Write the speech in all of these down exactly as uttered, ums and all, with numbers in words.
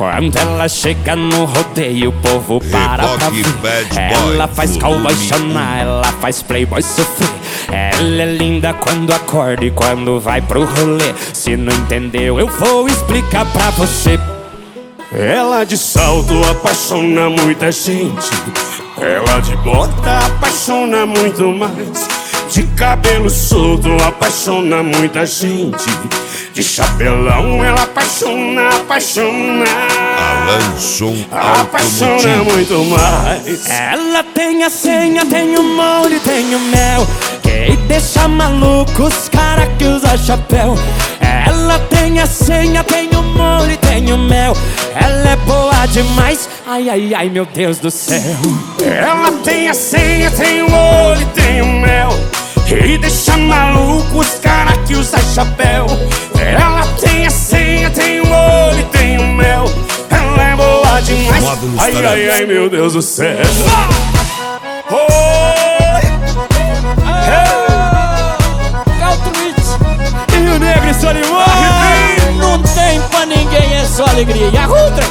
Quando ela chega no rodeio, o povo para pra ver. Ela faz cowboy chorar, ela faz playboy sofrer. Ela é linda quando acorda e quando vai pro rolê. Se não entendeu, eu vou explicar pra você. Ela de salto apaixona muita gente. Ela de bota apaixona muito mais. De cabelo solto apaixona muita gente. De chapelão ela apaixona, apaixona. Alanson apaixona muito mais. Ela tem a senha, tem o molho, tem o mel, que deixa maluco os cara que usa chapéu. Ela tem a senha, tem o molho, tem o mel. Ela é boa demais, ai, ai, ai, meu Deus do céu. Ela tem a senha, tem o molho, tem o mel, e deixa maluco os cara que usa chapéu. Ela tem a senha, tem o olho e tem o mel. Ela é boa demais, ai, ai, ai, meu Deus do céu. Oi! E o Negro e Solimões. Não tem pra ninguém, é só alegria. E a Rutra?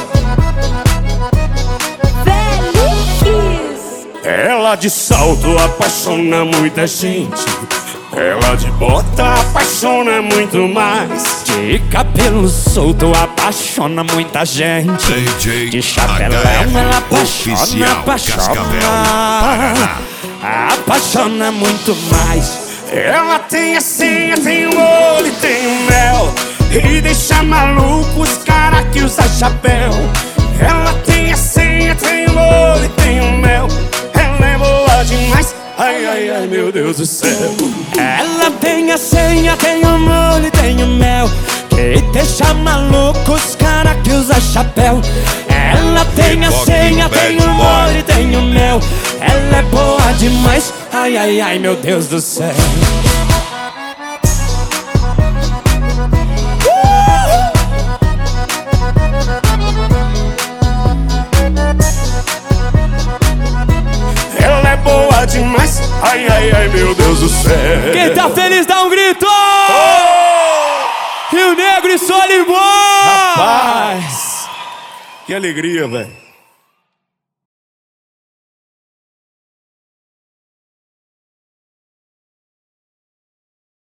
Ela de salto apaixona muita gente. Ela de bota apaixona muito mais. De cabelo solto apaixona muita gente. De chapelão ela apaixona, apaixona. Apaixona muito mais. Ela tem a senha, tem o olho e tem o mel, e deixa maluco os cara que usa chapéu. Ela tem a senha, tem o olho e tem o mel. Ela é boa demais, ai, ai, ai, meu Deus do céu. Ela tem a senha, tem o molho e tem o mel, que deixa maluco os cara que usa chapéu. Ela tem a senha, tem o molho e tem o mel. Ela é boa demais, ai, ai, ai, meu Deus do céu. Ela é boa demais, ai, ai, ai, meu Deus do céu. Quem tá feliz dá um grito! Oh! Rio Negro e Solimões! Rapaz, que alegria, velho.